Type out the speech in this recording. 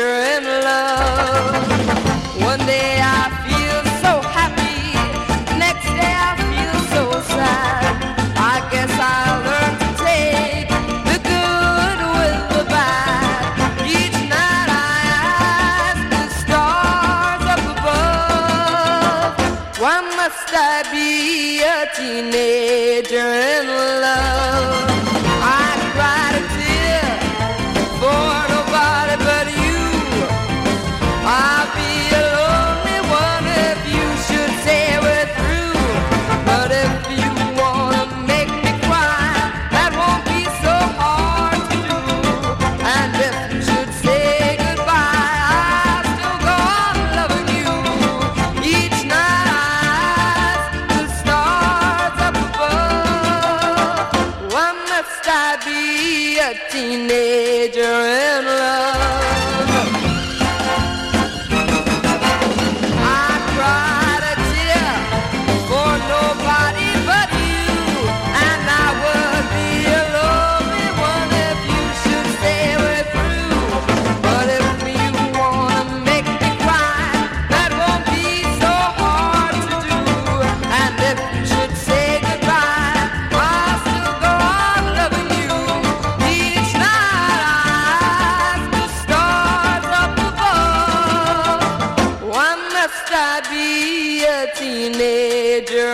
teenager in love. One day I feel so happy, next day I feel so sad. I guess I learned to take the good with the bad. Each night I ask the stars up above, why must I be a teenager in love? I cried a tear for nobody but you. I'll be a lonely one if you should say we're through. But if you wanna make me cry, that won't be so hard to do. And if you should say goodbye, I'll still go on loving you. Each night I ask the stars up above, why must I be a teenager in love? I cried a tear for nobody but you, and I would be a lonely one if you should say we're through. But if you wanna make me cry, that won't be so hard to do. And if you should say goodbye, I'll still go on loving you. Each night I ask the stars up above, why must I be a teenager